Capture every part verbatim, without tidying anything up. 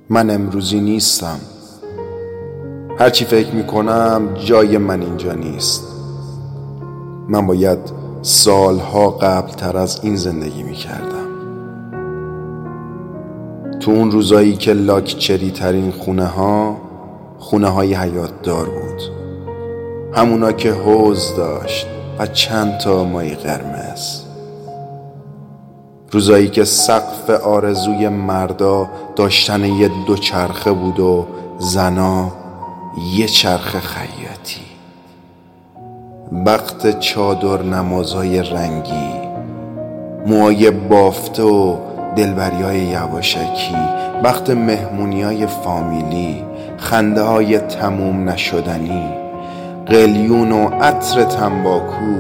من امروزی نیستم. هرچی فکر میکنم جای من اینجا نیست. من باید سالها قبل تر از این زندگی میکردم. تو اون روزایی که لاکچری ترین خونه ها خونه های حیات دار بود، همونا که حوض داشت و چند تا مای قرمز. روزایی که سقف آرزوی مردا داشتن یه دوچرخه بود و زنا یه چرخ خیاطی. وقت چادر نمازهای رنگی، موهای بافته و دلبریای یواشکی، وقت مهمونیای فامیلی، خنده های تموم نشدنی، قلیون و عطر تنباکو،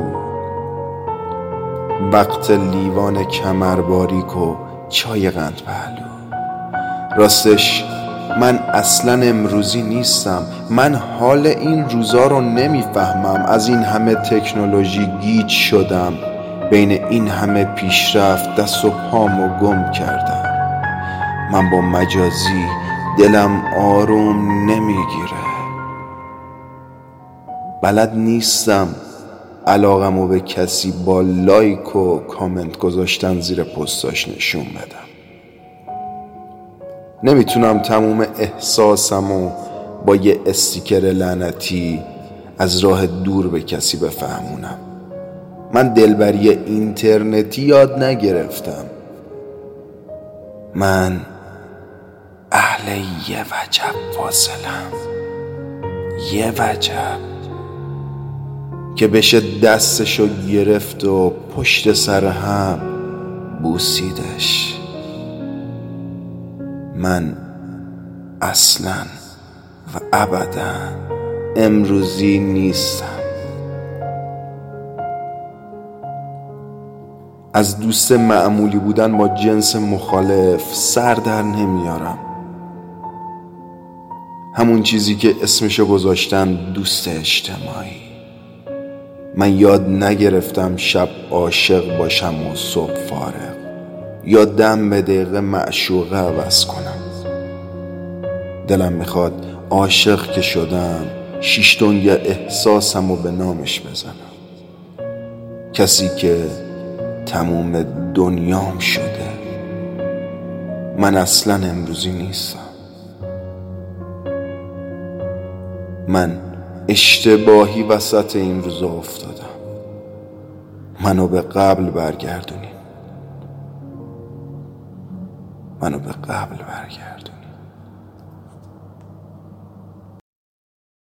وقت لیوان کمرباریک و چای قند پهلو. راستش من اصلا امروزی نیستم. من حال این روزا رو نمیفهمم. از این همه تکنولوژی گیج شدم، بین این همه پیشرفت دست و پامو گم کردم. من با مجازی دلم آروم نمیگیره. بلد نیستم علاقمو به کسی با لایک و کامنت گذاشتن زیر پستاش نشون بدم. نمیتونم تموم احساسمو با یه استیکر لعنتی از راه دور به کسی بفهمونم. من دلبری اینترنتی یاد نگرفتم. من اهل یه وجب فاصلم، یه وجب که بشه دستشو گرفت و پشت سر هم بوسیدش. من اصلا و ابدا امروزی نیستم. از دوست معمولی بودن با جنس مخالف سر در نمیارم. همون چیزی که اسمشو گذاشتن دوست اجتماعی. من یاد نگرفتم شب عاشق باشم و صبح فارغ، یا دم به دقیقه معشوقه عوض کنم. دلم میخواد عاشق که شدم شیش دنیا احساسم رو به نامش بزنم. کسی که تموم دنیام شده. من اصلا امروزی نیستم. من اشتباهی وسط این روزا افتادم. منو به قبل برگردونین. منو به قبل برگردونین.